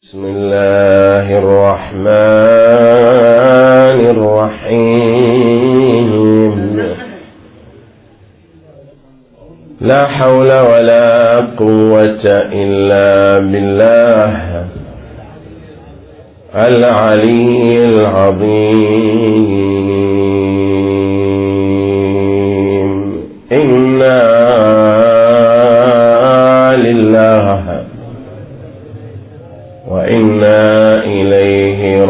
بسم الله الرحمن الرحيم. لا حول ولا قوة إلا بالله العلي العظيم. إنا لله وإنا إليه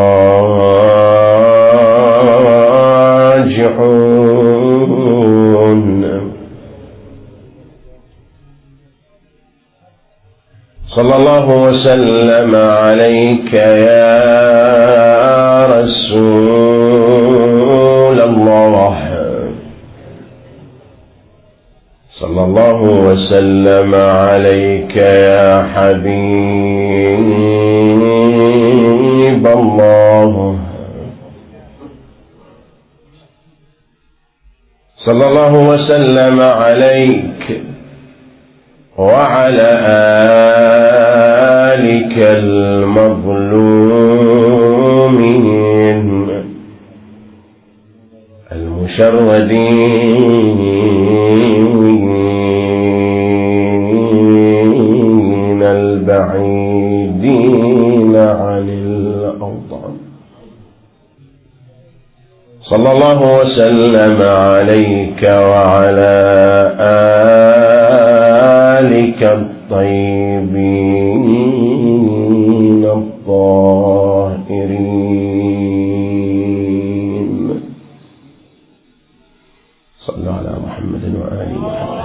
راجعون. صلى الله وسلم عليك يا رسول الله. صلى الله وسلم عليك يا حبيب الله. صلى الله وسلم عليك وعلى آلك المظلومين المشردين البعيدين عن الأوطان. صلى الله وسلم عليك وعلى آلك الطيبين الطاهرين. صلى على محمد وآل محمد.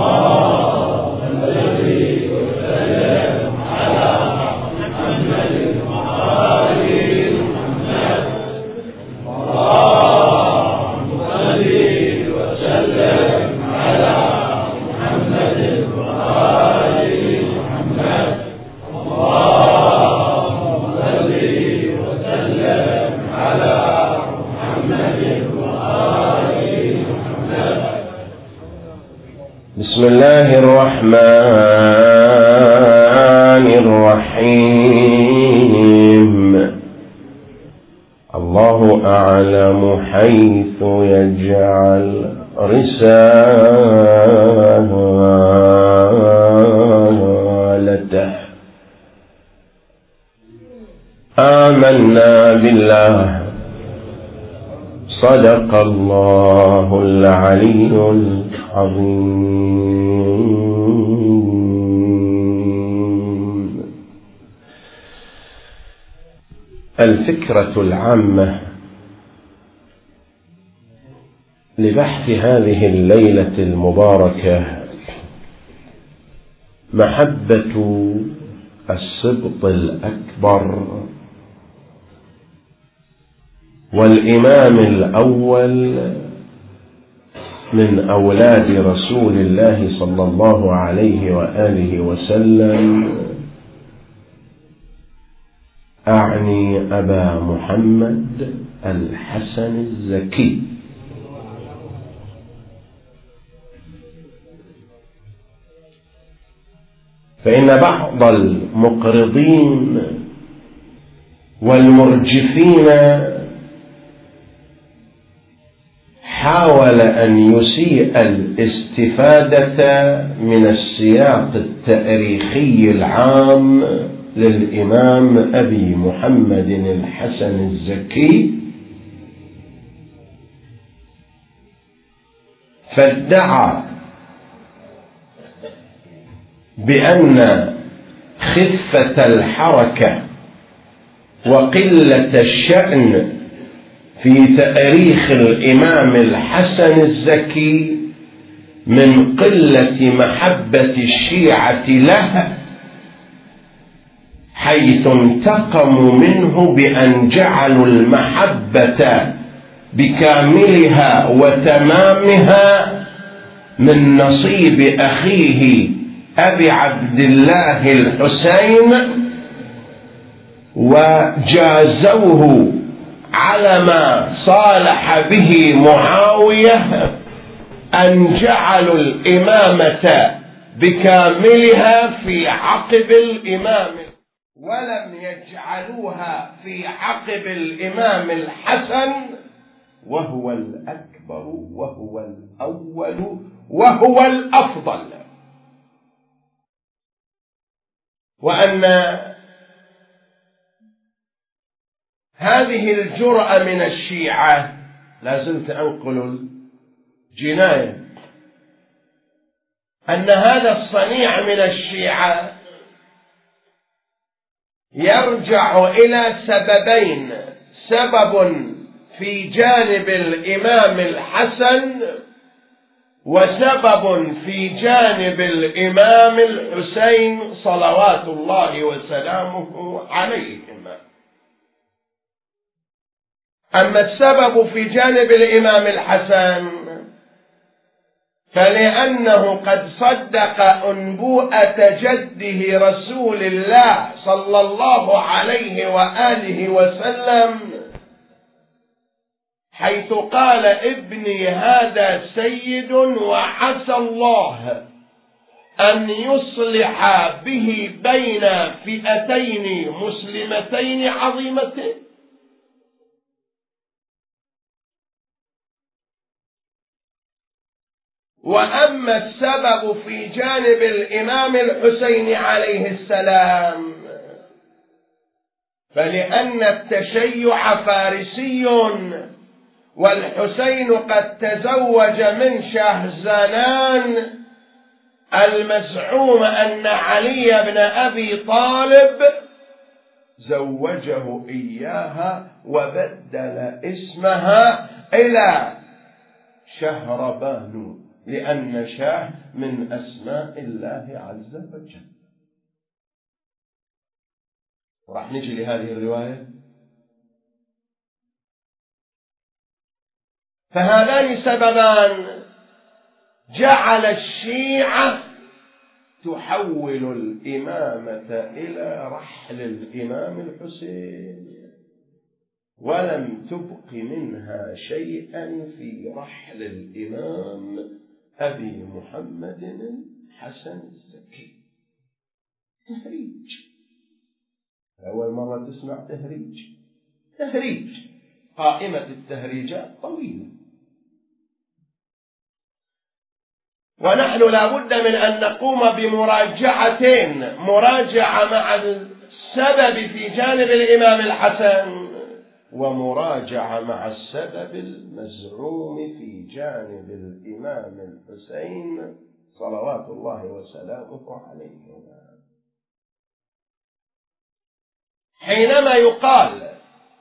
بسم الله الرحمن الرحيم. الله أعلم حيث يجعل رسالته. آمنا بالله. صدق الله العلي العظيم. الفكرة العامة لبحث هذه الليلة المباركة محبة السبط الأكبر والإمام الأول من أولاد رسول الله صلى الله عليه وآله وسلم، أعني أبا محمد الحسن الزكي. فإن بعض المقرضين والمرجفين حاول أن يسيء الاستفادة من السياق التاريخي العام للإمام أبي محمد الحسن الزكي، فادعى بأن خفة الحركة وقلة الشأن في تاريخ الإمام الحسن الزكي من قلة محبة الشيعة له، حيث انتقموا منه بأن جعلوا المحبة بكاملها وتمامها من نصيب أخيه أبي عبد الله الحسين، وجازوه على ما صالح به معاوية أن جعلوا الإمامة بكاملها في عقب الإمام ولم يجعلوها في عقب الإمام الحسن، وهو الأكبر وهو الأول وهو الأفضل. وأن هذه الجرأة من الشيعة، لا زلت أنقل الجناية، أن هذا الصنيع من الشيعة يرجع إلى سببين: سبب في جانب الإمام الحسن، وسبب في جانب الإمام الحسين صلوات الله وسلامه عليهما. أما السبب في جانب الإمام الحسن فلأنه قد صدق أنبوءة جده رسول الله صلى الله عليه وآله وسلم، حيث قال: ابني هذا سيد وعسى الله أن يصلح به بين فئتين مسلمتين عظيمتين. وأما السبب في جانب الإمام الحسين عليه السلام فلأن التشيع فارسي، والحسين قد تزوج من شهرزنان المزعوم أن علي بن أبي طالب زوجه إياها، وبدل اسمها إلى شهربانو، لأن شاه من أسماء الله عز وجل. راح نجي لهذه الرواية. فهذان سببان جعل الشيعة تحول الإمامة إلى رحل الإمام الحسين، ولم تبق منها شيئا في رحل الإمام أبي محمد الحسن الزكي. تهريج، أول مرة تسمع تهريج. قائمة التهريجات طويلة، ونحن لا بد من أن نقوم بمراجعتين: مراجعة مع السبب في جانب الإمام الحسن، ومراجعة مع السبب المزعوم في جانب الإمام الحسين صلوات الله وسلامه عليه. حينما يقال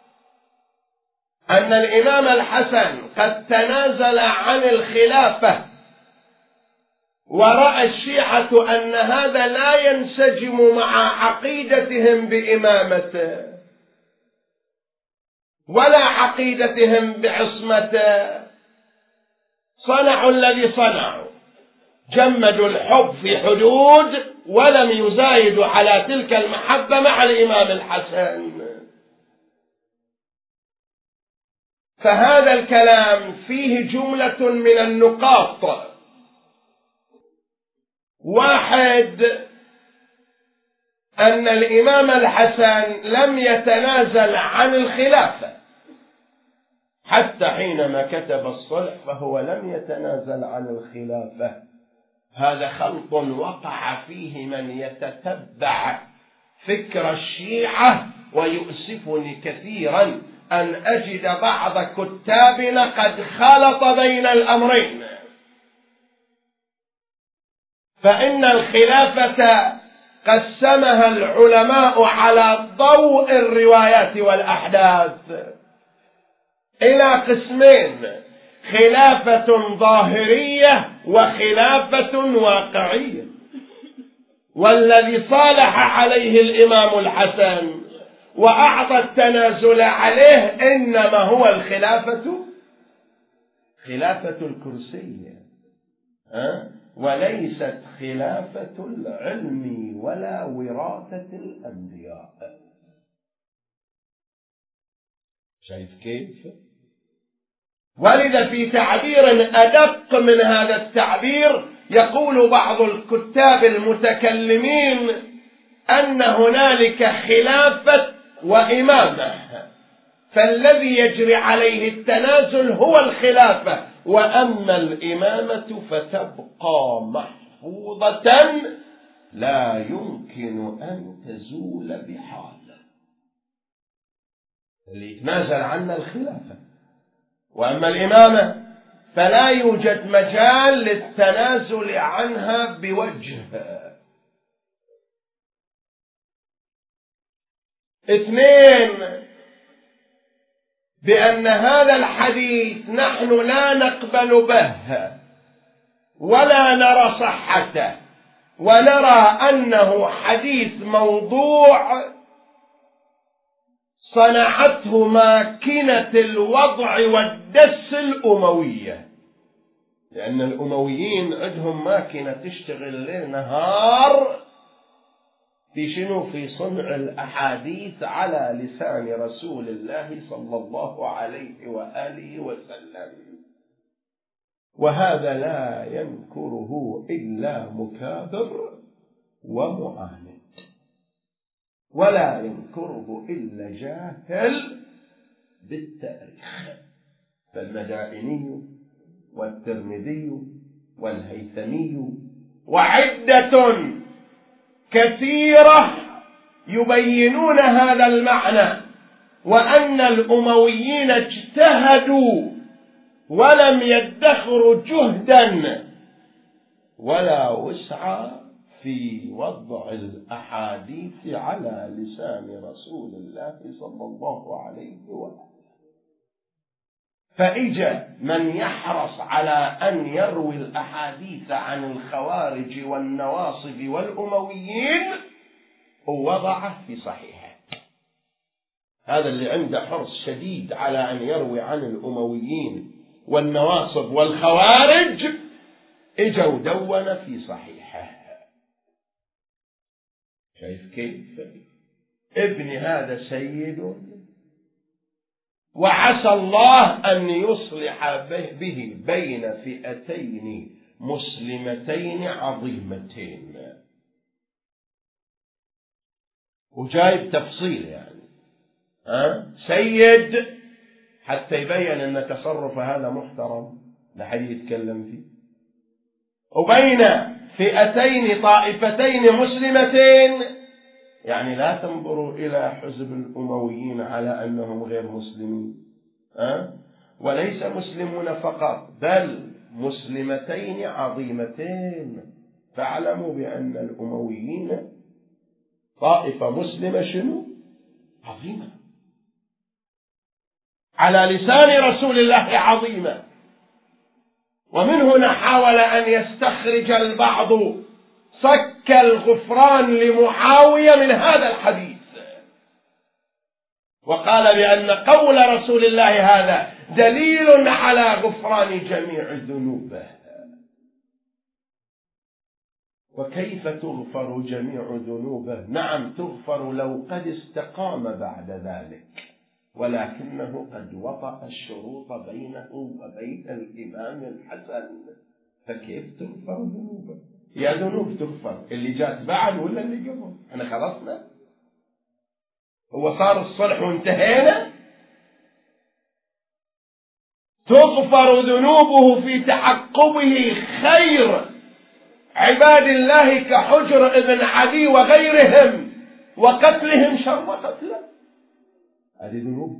أن الإمام الحسن قد تنازل عن الخلافة، ورأى الشيعة أن هذا لا ينسجم مع عقيدتهم بإمامته ولا عقيدتهم بعصمته، صنعوا الذي صنعوا، جمدوا الحب في حدود ولم يزايدوا على تلك المحبة مع الإمام الحسن. فهذا الكلام فيه جملة من النقاط: واحد، أن الإمام الحسن لم يتنازل عن الخلافة حتى حينما كتب الصلح، فهو لم يتنازل عن الخلافة. هذا خلط وقع فيه من يتتبع فكر الشيعة، ويؤسفني كثيرا أن أجد بعض كتابنا قد خلط بين الأمرين. فإن الخلافة قسمها العلماء على ضوء الروايات والأحداث إلى قسمين: خلافة ظاهرية وخلافة واقعية. والذي صالح عليه الإمام الحسن وأعطى التنازل عليه إنما هو الخلافة الكرسية، وليست خلافة العلم ولا وراثة الأنبياء. شايف كيف؟ ولذا في تعبير أدق من هذا التعبير يقول بعض الكتاب المتكلمين أن هنالك خلافة وإمامة، فالذي يجري عليه التنازل هو الخلافة، وأما الإمامة فتبقى محفوظة لا يمكن أن تزول بحال. اللي يتنازل عنها الخلافة، وأما الإمامة فلا يوجد مجال للتنازل عنها بوجه. 2، بأن هذا الحديث نحن لا نقبل به ولا نرى صحته، ونرى أنه حديث موضوع صنعته ماكنة الوضع والدس الأموية، لأن الأمويين عندهم ماكنة تشتغل ليل نهار في شنو؟ في صنع الأحاديث على لسان رسول الله صلى الله عليه وآله وسلم، وهذا لا ينكره إلا مكابر ومعاند، ولا ينكره إلا جاهل بالتاريخ. فالمدائني والترمذي والهيثمي وعدة كثيرة يبينون هذا المعنى، وأن الأمويين اجتهدوا ولم يدخروا جهدا ولا وسع في وضع الأحاديث على لسان رسول الله صلى الله عليه وسلم. فإجا من يحرص على أن يروي الأحاديث عن الخوارج والنواصب والأمويين ووضعه في صحيحه. هذا اللي عنده حرص شديد على أن يروي عن الأمويين والنواصب والخوارج إجا ودون في صحيحه. شايف كيف؟ ابن هذا سيد، وعسى الله أن يصلح به بين فئتين مسلمتين عظيمتين. وجايب تفصيل يعني سيد حتى يبين أن تصرف هذا محترم، لا حد يتكلم فيه. وبين فئتين طائفتين مسلمتين، يعني لا تنظروا إلى حزب الأمويين على أنهم غير مسلمين، وليس مسلمون فقط، بل مسلمتين عظيمتين. فاعلموا بأن الأمويين طائفة مسلمة شنو؟ عظيمة، على لسان رسول الله عظيمة. ومن هنا حاول أن يستخرج البعض صك الغفران لمعاوية من هذا الحديث، وقال بأن قول رسول الله هذا دليل على غفران جميع ذنوبه. وكيف تغفر جميع ذنوبه؟ نعم تغفر لو قد استقام بعد ذلك، ولكنه قد وطأ الشروط بينه وبين الإمام الحسن، فكيف تغفر ذنوبه؟ يا ذنوب تغفر اللي جات بعد ولا اللي قبل؟ احنا خلصنا، هو صار الصلح وانتهينا. تغفر ذنوبه في تعقبه خير عباد الله كحجر ابن عدي وغيرهم وقتلهم شر قتله. هذه ذنوب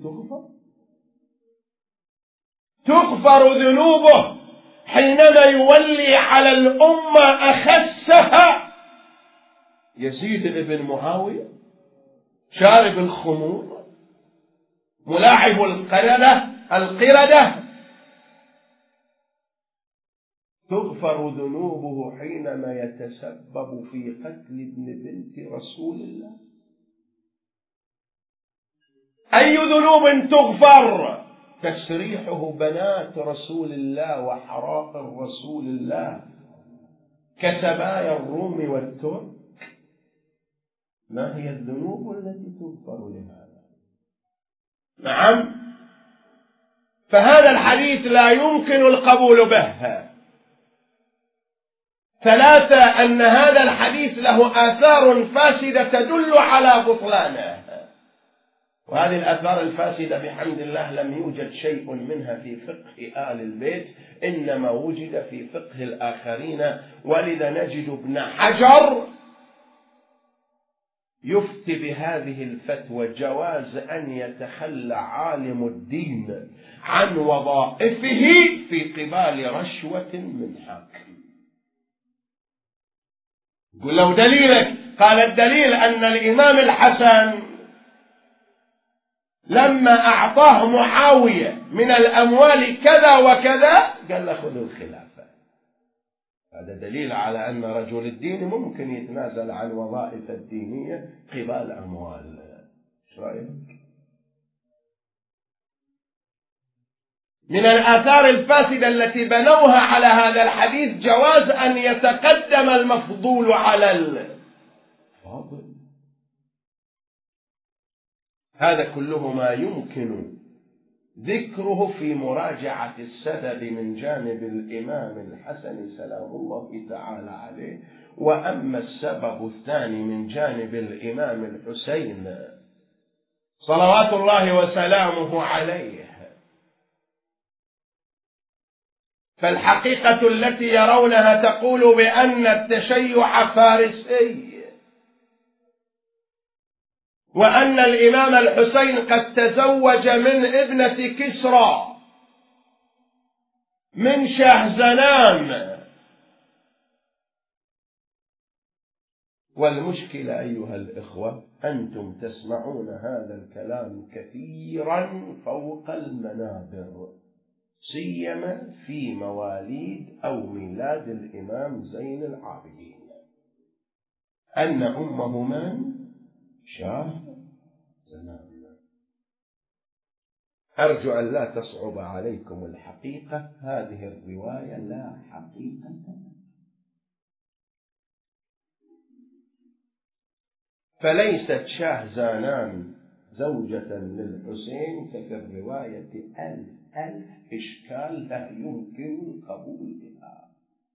تغفر ذنوبه حينما يولي على الأمة أخسها يزيد ابن معاوية شارب الخمور ملاعب القردة. تغفر ذنوبه حينما يتسبب في قتل ابن بنت رسول الله. أي ذنوب تغفر؟ تسريحه بنات رسول الله وحرائر رسول الله كسبايا الروم والترك. ما هي الذنوب التي تغفر لهذا؟ نعم، فهذا الحديث لا يمكن القبول به. 3 أن هذا الحديث له آثار فاسدة تدل على بطلانه، وهذه الآثار الفاسدة بحمد الله لم يوجد شيء منها في فقه آل البيت، إنما وجد في فقه الآخرين. ولذا نجد ابن حجر يفتي بهذه الفتوى: جواز أن يتخلى عالم الدين عن وظائفه في قبال رشوة من حاكم. قل له دليلك، قال الدليل أن الإمام الحسن لما أعطاه معاوية من الأموال كذا وكذا قال له خذ الخلافة. هذا دليل على أن رجل الدين ممكن يتنازل عن وظائف الدينية قبال أموال. ايش رأيك؟ من الآثار الفاسدة التي بنوها على هذا الحديث جواز أن يتقدم المفضول على الفاضل. هذا كله ما يمكن ذكره في مراجعة السبب من جانب الإمام الحسن سلام الله تعالى عليه. وأما السبب الثاني من جانب الإمام الحسين صلوات الله وسلامه عليه، فالحقيقة التي يرونها تقول بأن التشيع فارسي، وأن الإمام الحسين قد تزوج من ابنة كسرى من شهزنان. والمشكلة أيها الإخوة أنتم تسمعون هذا الكلام كثيرا فوق المنابر، سيما في مواليد أو ميلاد الإمام زين العابدين، أن أمه من؟ شهزنان. أرجو أن لا تصعب عليكم الحقيقة، هذه الرواية لا حقيقة. فليست شهزنان زوجة للحسين، ففي الرواية ألف إشكال لا يمكن القبول بها.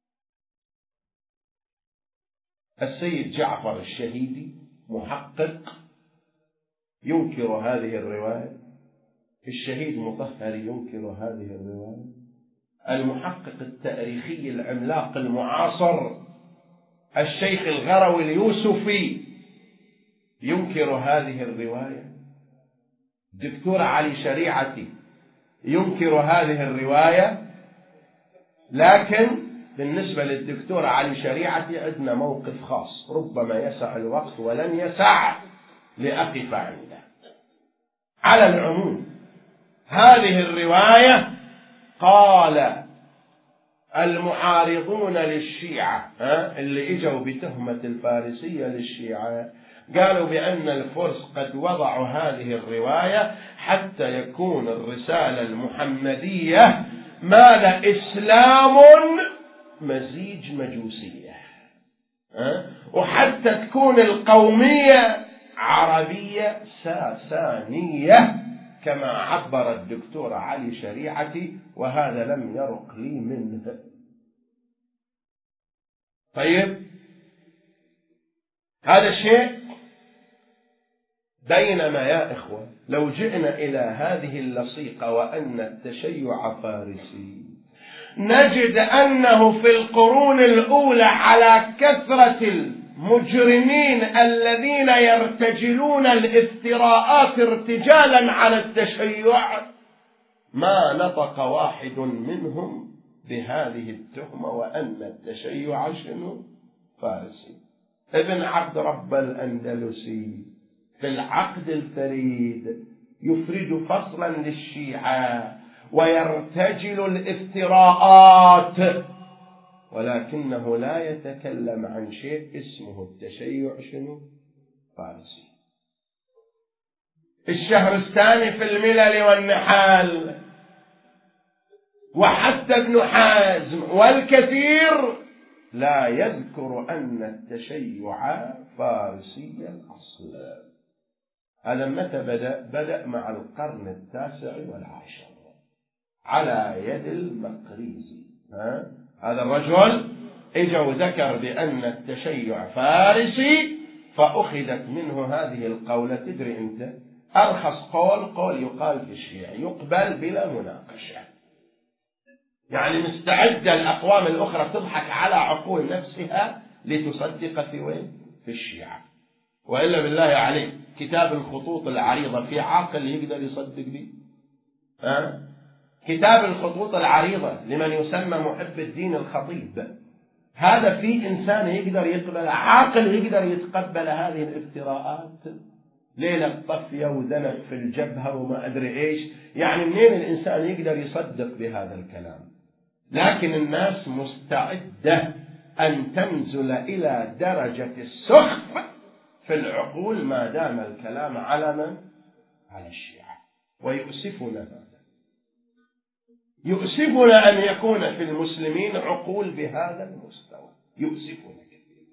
السيد جعفر الشهيدي محقق ينكر هذه الرواية، الشهيد مطهر ينكر هذه الرواية، المحقق التاريخي العملاق المعاصر الشيخ الغروي اليوسفي ينكر هذه الرواية، الدكتور علي شريعتي ينكر هذه الرواية. لكن بالنسبة للدكتور علي شريعتي عندنا موقف خاص ربما يسع الوقت ولن يسع لأقف عنده. على العموم هذه الرواية قال المعارضون للشيعة اللي اجوا بتهمة الفارسية للشيعة، قالوا بأن الفرس قد وضعوا هذه الرواية حتى يكون الرسالة المحمدية ماذا؟ إسلام مزيج مجوسية، وحتى تكون القومية عربية ساسانية كما عبر الدكتور علي شريعتي، وهذا لم يرق لي منه. طيب هذا شيء. بينما يا إخوة لو جئنا إلى هذه اللصيقة وأن التشيع فارسي، نجد أنه في القرون الأولى على كثرة المجرمين الذين يرتجلون الافتراءات ارتجالا على التشيع ما نطق واحد منهم بهذه التهمة وأن التشيع شنو؟ فارسي. ابن عبد رب الأندلسي في العقد الفريد يفرد فصلا للشيعة ويرتجل الافتراءات، ولكنه لا يتكلم عن شيء اسمه التشيع شنو؟ فارسي. الشهرستاني في الملل والنحال وحتى ابن حزم والكثير لا يذكر أن التشيع فارسي الأصل. هذا متى بدأ مع القرن 19 على يد المقريزي. هذا الرجل إجا وذكر بأن التشيع فارسي، فأخذت منه هذه القولة. تدري أنت أرخص قول يقال في الشيعة يقبل بلا مناقشة، يعني مستعدة الأقوام الأخرى تضحك على عقول نفسها لتصدق في وين؟ في الشيعة. وإلا بالله عليك كتاب الخطوط العريضة في عاقل يقدر يصدق به؟ كتاب الخطوط العريضة لمن يسمى محب الدين الخطيب، هذا في إنسان يقدر يقبل، عاقل يقدر يتقبل هذه الافتراءات؟ ليلة طفية ودنك في الجبهة وما أدري إيش، يعني منين الإنسان يقدر يصدق بهذا الكلام؟ لكن الناس مستعدة أن تنزل إلى درجة السخف في العقول ما دام الكلام على من؟ على الشيعة. ويؤسفنا هذا، يؤسفنا أن يكون في المسلمين عقول بهذا المستوى، يؤسفنا كثيرا.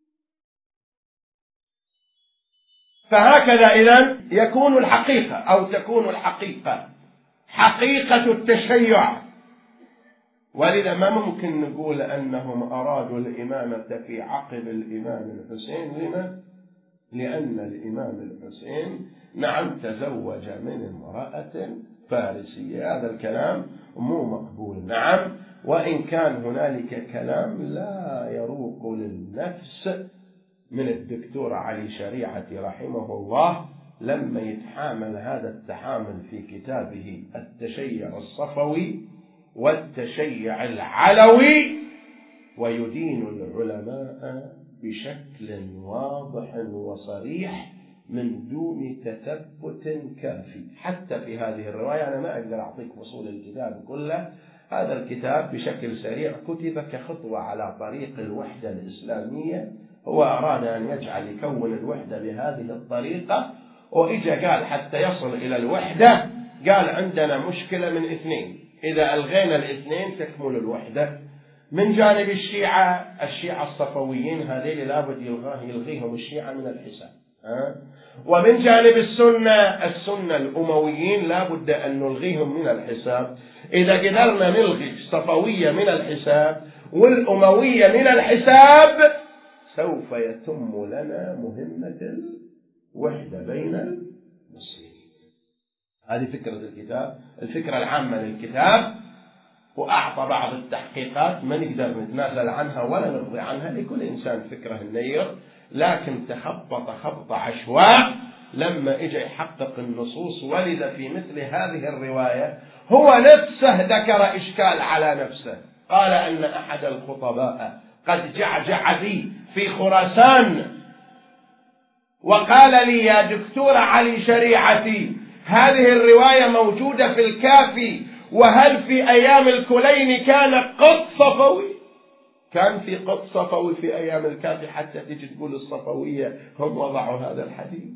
فهكذا إذن يكون الحقيقة أو تكون الحقيقة حقيقة التشيع. ولذا ما ممكن نقول أنهم أرادوا الإمامة في عقب الإمام الحسين. لما؟ لأن الإمام الحسين نعم تزوج من امرأة فارسية، هذا الكلام مو مقبول. نعم، وإن كان هنالك كلام لا يروق للنفس من الدكتور علي شريعتي رحمه الله لما يتحامل هذا التحامل في كتابه التشيع الصفوي والتشيع العلوي، ويدين العلماء بشكل واضح وصريح من دون تثبت كافي. حتى في هذه الرواية أنا ما أقدر أعطيك فصول الكتاب كله، هذا الكتاب بشكل سريع كتب كخطوة على طريق الوحدة الإسلامية. هو أراد أن يكون الوحدة بهذه الطريقة، وإجا قال حتى يصل إلى الوحدة قال عندنا مشكلة من اثنين، إذا ألغينا الاثنين تكمل الوحدة. من جانب الشيعة الصفويين هذين لابد يلغيهم الشيعة من الحساب، ومن جانب السنة الأمويين لابد أن نلغيهم من الحساب. إذا قدرنا نلغي الصفوية من الحساب والأموية من الحساب سوف يتم لنا مهمة الوحدة بين المسلمين. هذه فكرة الكتاب، الفكرة العامة للكتاب، وأعطى بعض التحقيقات ما نقدر نتنازل عنها ولا نرضي عنها، لكل إنسان فكره النير، لكن تخبط خبط عشواء لما إجا يحقق النصوص. ولذا في مثل هذه الرواية هو نفسه ذكر إشكال على نفسه، قال أن أحد الخطباء قد جعجع بي في خراسان وقال لي يا دكتور علي شريعتي هذه الرواية موجودة في الكافي، وهل في أيام الكلين كان قط صفوي؟ كان في قط صفوي في أيام الكافي حتى تجي تقول الصفوية هم وضعوا هذا الحديث؟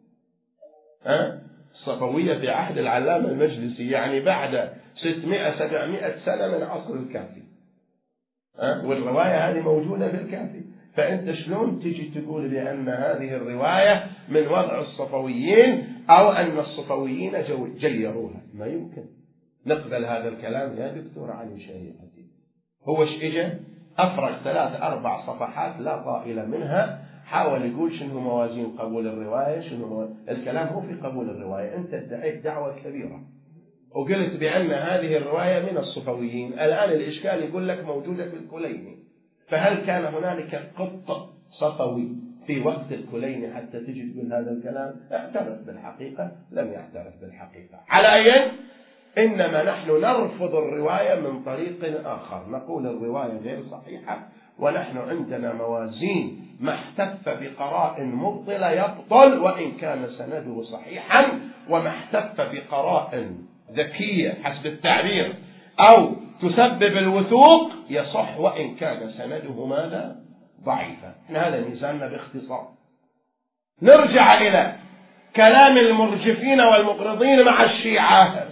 الصفوية في عهد العلامة المجلسي، يعني بعد 600-700 سنة من عصر الكافي، والرواية هذه موجودة في الكافي. فأنت شلون تجي تقول بأن هذه الرواية من وضع الصفويين أو أن الصفويين جيروها؟ ما يمكن نقبل هذا الكلام يا دكتور علي شريعتي. هو اجى أفرغ 3-4 صفحات لا طائل منها، حاول يقول شنو موازين قبول الرواية، الكلام هو في قبول الرواية. أنت ادعيت دعوة كبيرة وقلت بأن هذه الرواية من الصفويين، الآن الإشكال يقول لك موجودة في الكليني، فهل كان هنالك قط صفوي في وقت الكليني حتى تجي تقول هذا الكلام؟ اعترف بالحقيقة، لم يعترف بالحقيقة. على أي إنما نحن نرفض الرواية من طريق آخر، نقول الرواية غير صحيحة، ونحن عندنا موازين ما احتف بقراء مبطلة يبطل وإن كان سنده صحيحا، وما احتف بقراء ذكية حسب التعبير أو تسبب الوثوق يصح وإن كان سنده ماذا؟ ضعيفا. هذا ميزاننا باختصار. نرجع إلى كلام المرجفين والمقرضين مع الشيعة.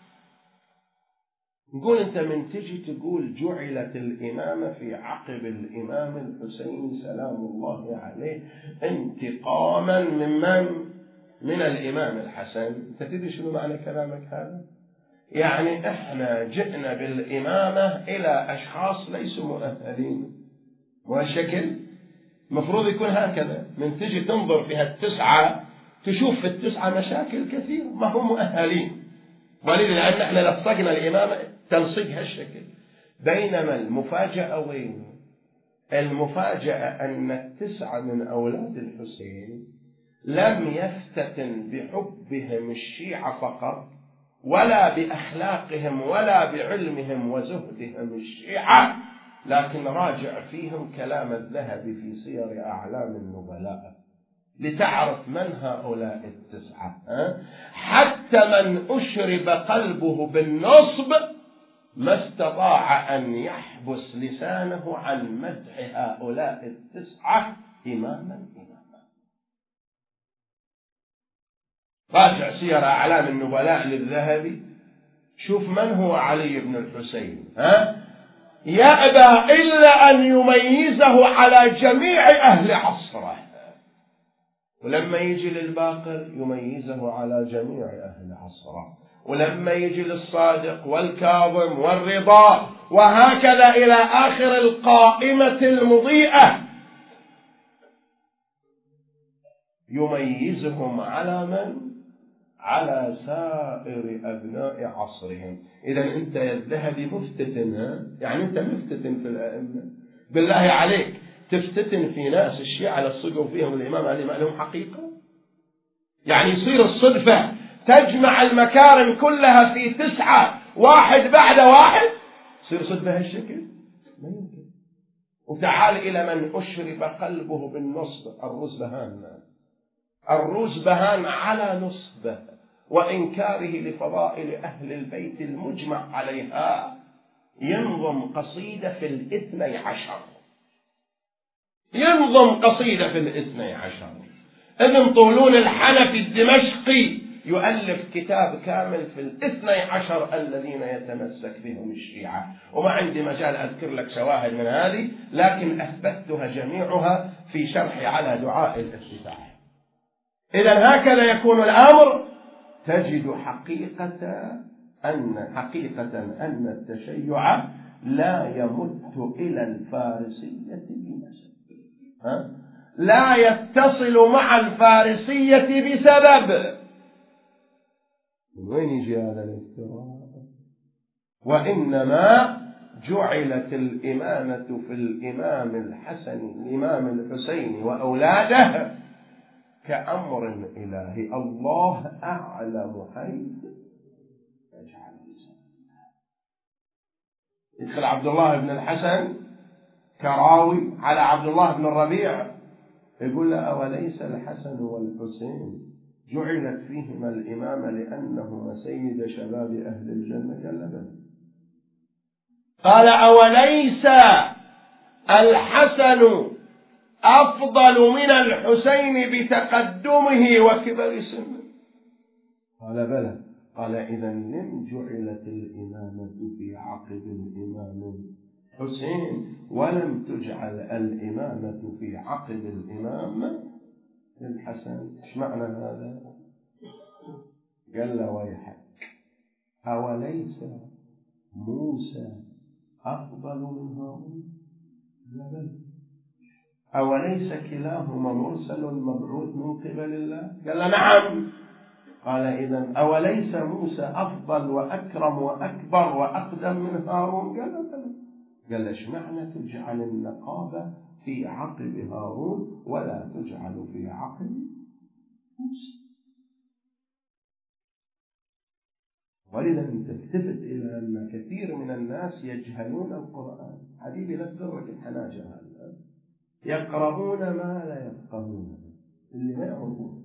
نقول أنت من تجي تقول جعلت الإمامة في عقب الإمام الحسين سلام الله عليه انتقاما من الإمام الحسن، أنت تدري شنو معنى كلامك هذا؟ يعني إحنا جئنا بالإمامة إلى أشخاص ليسوا مؤهلين، والشكل المفروض يكون هكذا. من تجي تنظر في هالتسعة تشوف في التسعة مشاكل كثيرة، ما هم مؤهلين، ولذا احنا لصقنا الإمامة تلصيق هالشكل. بينما المفاجأة وين؟ المفاجأة أن التسعة من أولاد الحسين لم يفتتن بحبهم الشيعة فقط، ولا بأخلاقهم ولا بعلمهم وزهدهم الشيعة، لكن راجع فيهم كلام الذهبي في سير أعلام النبلاء لتعرف من هؤلاء التسعة. حتى من أشرب قلبه بالنصب ما استطاع أن يحبس لسانه عن مدح هؤلاء التسعة إماما. راجع سير أعلام النبلاء للذهبي، شوف من هو علي بن الحسين، يأبى إلا أن يميزه على جميع أهل عصره، ولما يجي للباقر يميزه على جميع أهل عصره، ولما يجي للصادق والكاظم والرضا، وهكذا إلى آخر القائمة المضيئة، يميزهم على من؟ على سائر أبناء عصرهم. إذا أنت يا الذهبي مفتتن، يعني أنت مفتتن في الأئمة. بالله عليك تفتتن في ناس الشيعة لصقوا فيهم الإمام علي ما لهم حقيقة؟ يعني يصير الصدفة تجمع المكارم كلها في تسعة واحد بعد واحد، يصير صدفة هالشكل؟ ما يمكن. وتعال إلى من أشرب قلبه بالنصب، الروزبهان على نصبه وإنكاره لفضائل أهل البيت المجمع عليها ينظم قصيدة في الاثني عشر. ابن طولون الحنفي الدمشقي يؤلف كتاب كامل في الاثني عشر الذين يتمسك بهم الشيعة، وما عندي مجال أذكر لك شواهد من هذه، لكن أثبتها جميعها في شرحي على دعاء الافتتاح. إذا هكذا يكون الأمر. تجد حقيقة أن التشيع لا يمت إلى الفارسية بنسب، لا يتصل مع الفارسية بسبب. من وين يجي هذا الافتراء؟ وإنما جعلت الإمامة في الإمام الحسين وأولاده كأمر إلهي، الله أعلم حيث يجعل لسانه. يدخل عبد الله بن الحسن كراوي على عبد الله بن الربيع، يقول له: أوليس الحسن والحسين جعلت فيهما الإمامة لأنهما سيد شباب أهل الجنة؟ قال له: بلى. قال: أوليس الحسن أفضل من الحسين بتقدمه وكبر سنه؟ قال: بلى. قال: إذا لم جعلت الإمامة في عقب الإمام الحسين ولم تجعل الإمامة في عقب الإمام الحسن؟ ايش معنى هذا؟ قال له: ويحك، أوليس موسى أفضل من هارون؟ لا، بل. أوليس كلاهما مرسل مبعوث من قبل الله؟ قال له: نعم. قال: إذن أوليس موسى أفضل وأكرم وأكبر وأقدم من هارون؟ قال له: بلى. قال: ايش معنى تجعل النقابة في عقب هارون ولا تجعل في عقب موسى؟ ولذا تلتفت إلى أن كثير من الناس يجهلون القرآن. حبيبي لا تغرك الحناجر، هذا يقرؤون ما لا يفقهون، اللي ما يعرفون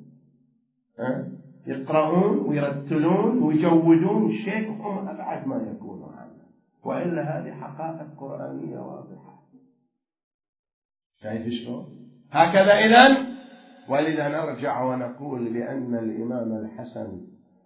يقرؤون ويرتلون ويجودون الشيء هم أبعد ما يكونوا عنه، وإلا هذه حقائق قرآنية واضحة. شايف شلون؟ هكذا إذن. ولذا نرجع ونقول بأن الإمام الحسن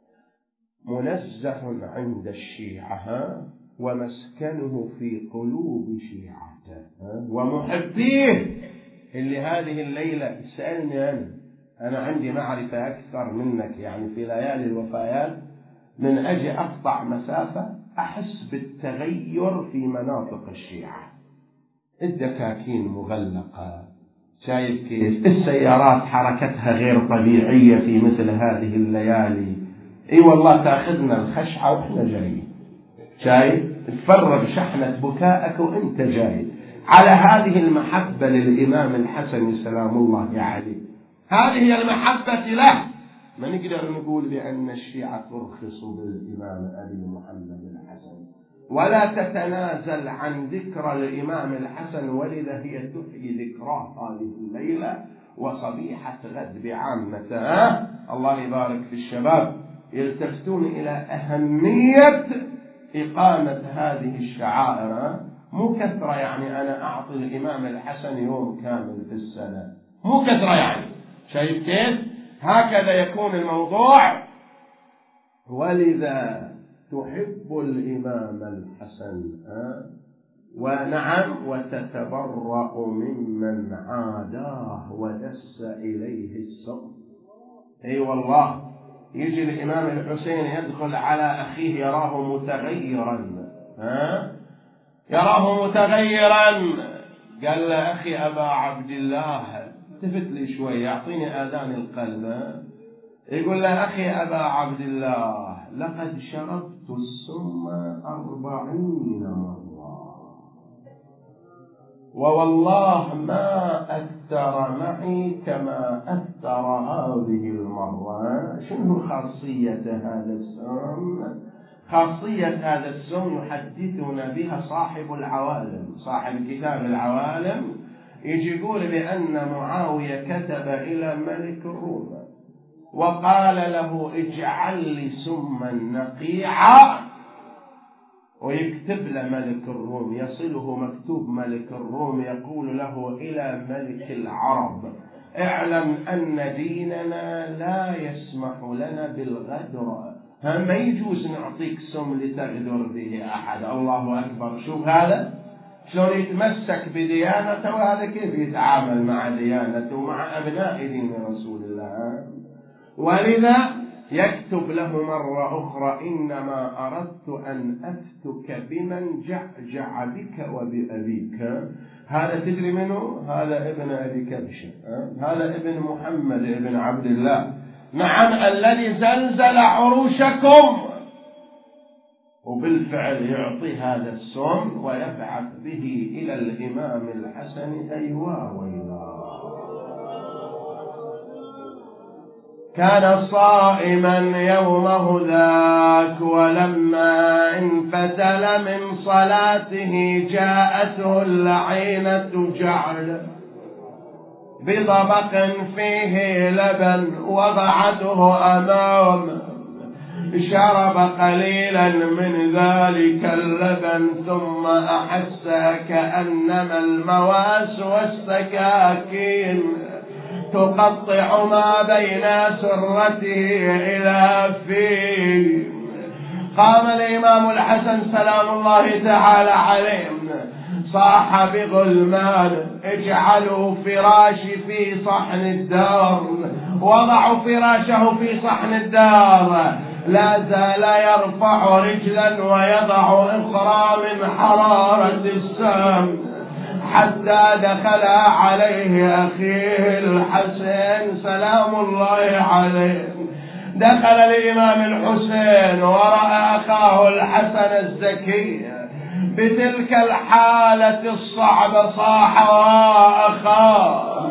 منزه عند الشيعة ومسكنه في قلوب شيعته ومحبيه، اللي هذه الليلة يسألني أنا عندي معرفة أكثر منك يعني في ليالي الوفيات، من أجي أقطع مسافة أحس بالتغير في مناطق الشيعة. الدكاكين مغلقة، شايف كيف السيارات حركتها غير طبيعية في مثل هذه الليالي. اي والله تاخذنا الخشعة واحنا جايين، شايف تفرغ شحنة بكائك وانت جاي على هذه المحبة للإمام الحسن سلام الله عليه. هذه هي المحبة له. ما نقدر نقول بأن الشيعة ترخص بالإمام أبي محمد الحسن ولا تتنازل عن ذكرى الإمام الحسن، ولذا هي تحيي ذكراه هذه الليلة وصبيحة غد بعامة. الله يبارك في الشباب يلتفتون إلى أهمية إقامة هذه الشعائر. مو كثرة يعني أنا أعطي الإمام الحسن يوم كامل في السنة، مو كثرة يعني، شايف كيف؟ هكذا يكون الموضوع. ولذا تحب الإمام الحسن ونعم وتتبرأ ممن عاداه ودس إليه السم. أي والله يجي الإمام الحسين يدخل على أخيه يراه متغيرا، يراه متغيرا، قال له أخي أبا عبد الله، التفت لي شوي يعطيني آذان القلب، يقول له أخي أبا عبد الله لقد شربت السم 40 مرة ووالله ما أثر معي كما أثر هذه المرة. شنو خاصية هذا السم؟ خاصية هذا السم يحدثنا بها صاحب العوالم، صاحب كتاب العوالم، يجي يقول بأن معاوية كتب إلى ملك الروم وقال له اجعل لي سما نقيعا، ويكتب له ملك الروم، يصله مكتوب ملك الروم يقول له إلى ملك العرب اعلم أن ديننا لا يسمح لنا بالغدر، ما يجوز نعطيك سم لتغدر به أحد. الله أكبر، شوف هذا شلون يتمسك بديانته، وهذا كيف يتعامل مع ديانته ومع أبناء دين رسول الله. ولذا يكتب له مرة أخرى إنما أردت أن أفتك بمن جعجع بك وبأبيك. هذا تدري منه؟ هذا ابن أبي كبشة، هذا ابن محمد ابن عبد الله، نعم الذي زلزل عروشكم. وبالفعل يعطي هذا السم ويبعث به إلى الإمام الحسن. أيوة ويلا، كان صائما يومه ذاك ولما انفتل من صلاته جاءته اللعينة جعل بطبق فيه لبن وضعته أمامه، شرب قليلا من ذلك اللبن ثم أحس كأنما المواس والسكاكين تقطع ما بين سرته إلى فيه. قام الإمام الحسن سلام الله تعالى عليه صاح بغلمان اجعلوا فراشي في صحن الدار، وضعوا فراشه في صحن الدار، لا زال يرفع رجلا ويضع أخرى من حرارة السام حتى دخل عليه أخيه الحسين سلام الله عليه. دخل الإمام الحسين ورأى أخاه الحسن الزكي بتلك الحالة الصعبة، صاح وأخاه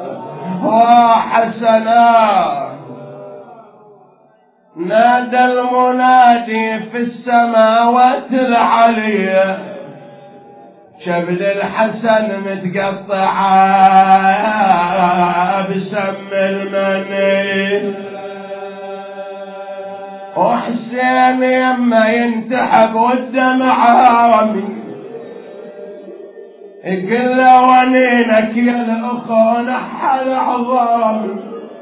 وحسنا. نادى المنادي في السماوات العليا شبل الحسن متقطعة بسم المني، وحسين يما ينتحب والدمع رمي، يقول له ونينك يا الأخو نحل عظام،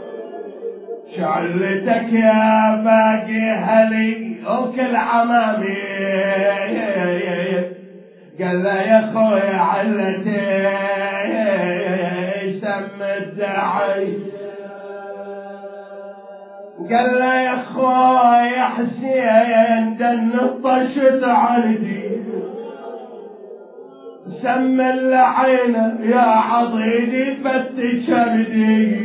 شعلتك يا باقي هلي وكل عمامي. قال له يا خويا علتي سم الداعي، قال له يا خويا حسين دن طشت عندي سمى العين يا عضيدي فتش بدي،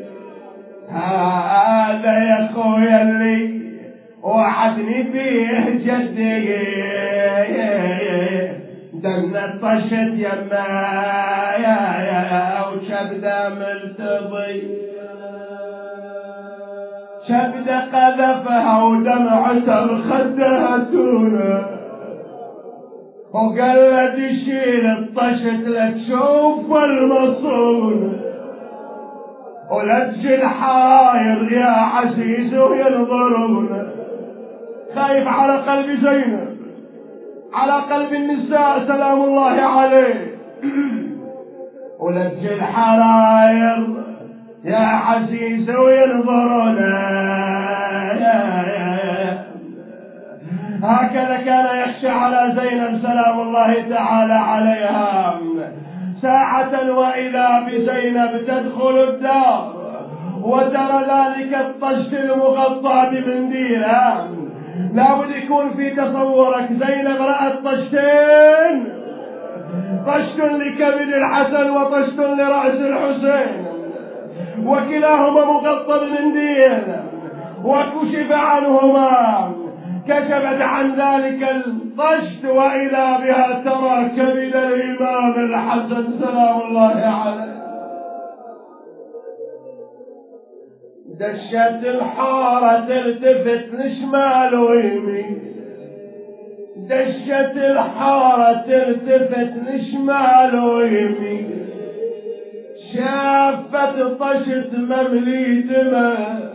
هذا يا خويا اللي وعدني فيه جدي، دمنا طشت يما وشبده ملتضي، شبده قذفها ودمعته الخده تونه، وقال له تشيل الطشت لتشوف المصون، ولا تجي الحراير يا عزيز وينظرون. خايف على قلب زينب، على قلب النساء سلام الله عليه. ولا تجي الحراير يا عزيز وينظرون. هكذا كان يخشى على زينب سلام الله تعالى عليها. ساعة وإذا بزينب تدخل الدار وترى ذلك الطشت المغطى بمنديلها، لابد يكون في تصورك زينب رأت طشتين، طشت لكبد الحسن وطشت لرأس الحسين، وكلاهما مغطى بمنديل، وكشف عنهما. كشفت عن ذلك الطشت وإذا بها ترى كبد الإمام الحسن سلام الله عليه. دشت الحارة تلتفت لشمال ويمين، دشت الحارة تلتفت لشمال ويمين، شافت طشت مملي دماء،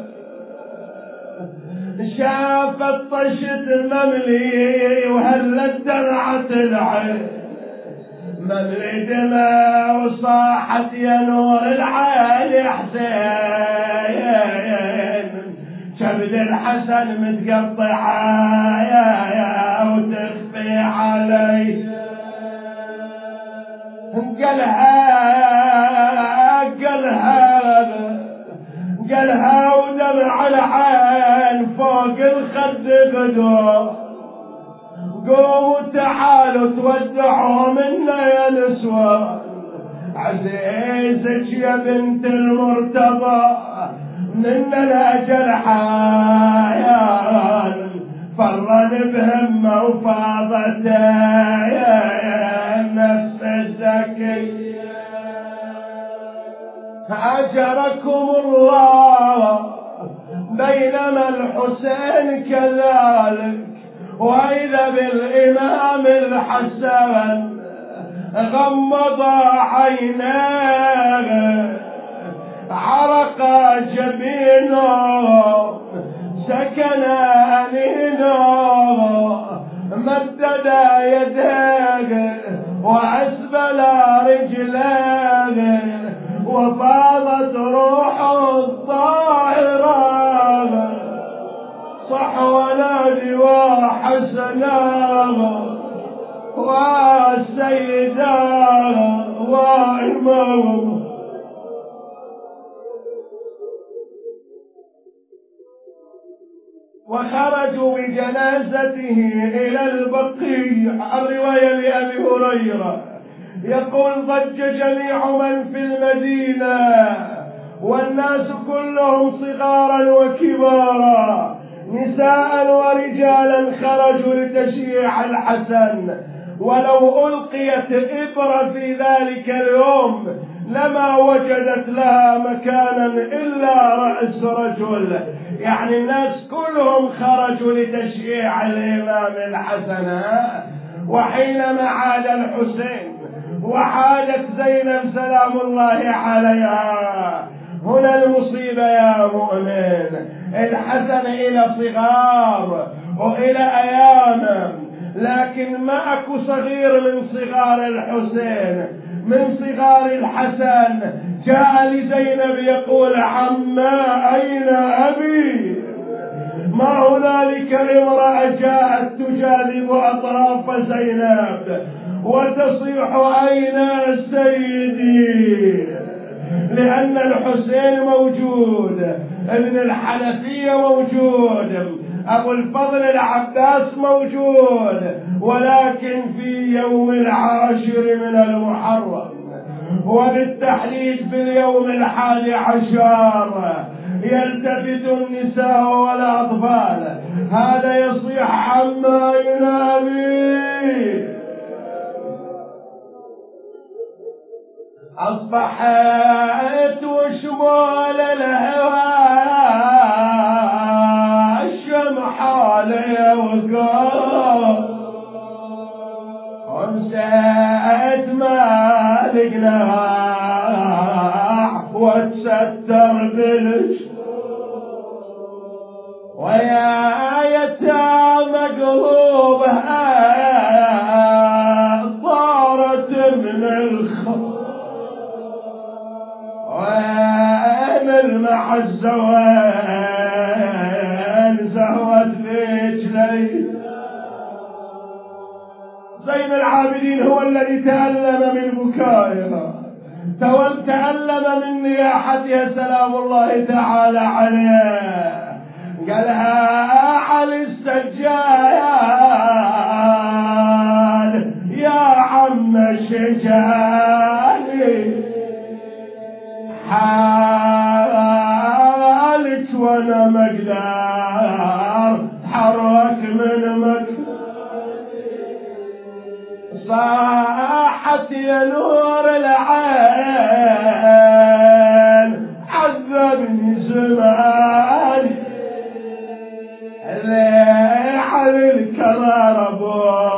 شافت طشت مملي وهلت دمعة العين، مملي دماء وصاحت يا نور العين يا حسين، كبد الحسن متقطعة يا وتخفي علي. قالها ودمع العين فوق الخد قدوة، قوموا تعالوا تودعوا منا يا نسوة، عزيزك يا بنت المرتضى منا الأجل حيان، فرن بهمه وفاضت يا النفس الزكية. أجركم الله، بينما الحسين كذلك، وإذا بالإمام الحسن غمض عيناه، عرق جبينه، سكن أنينه، مدد يديه وأسبل رجليه، وفاضت روح الطائرة، صح ونادي وحسنا والسيدة وإمام. وخرجوا بجنازته إلى البقيع. الرواية لأبي هريرة يقول ضج جميع من في المدينة، والناس كلهم صغارا وكبارا، نساء ورجالا، خرجوا لتشييع الحسن. ولو ألقيت إبرة في ذلك اليوم لما وجدت لها مكانا إلا رأس رجل، يعني الناس كلهم خرجوا لتشييع الإمام الحسن. وحينما عاد الحسين وعادت زينب سلام الله عليها، هنا المصيبة يا مؤمن. الحسن إلى صغار وإلى أيام، لكن ما أكو صغير من صغار الحسين، من صغار الحسن. جاء لزينب يقول عما أين أبي؟ ما هنالك امرأة جاءت تجاذب أطراف زينب وتصيح أين سيدي، لأن الحسين موجود، ابن الحنفية موجود، أبو الفضل العباس موجود، ولكن في يوم 10 من المحرم وبالتحديد في اليوم 11 يلتفت النساء والأطفال، هذا يصيح عما ينامي. أصبحت وشمال الهواء الشمح علي وقال ونسيت ما لقناع واتستر بالش ويا يتامى قلوبها صارت من الخوف وين المحزة وين زهوت فيك ليل. زين العابدين هو الذي تألم من بكائها، تألم من نياحتها سلام الله تعالى عليه. قالها علي السجاد يا عم الشجاني حالك وانا مقدار تحرك من مكاني. صاحت يا نور العين عذبني زماني اللي على الكرار ابو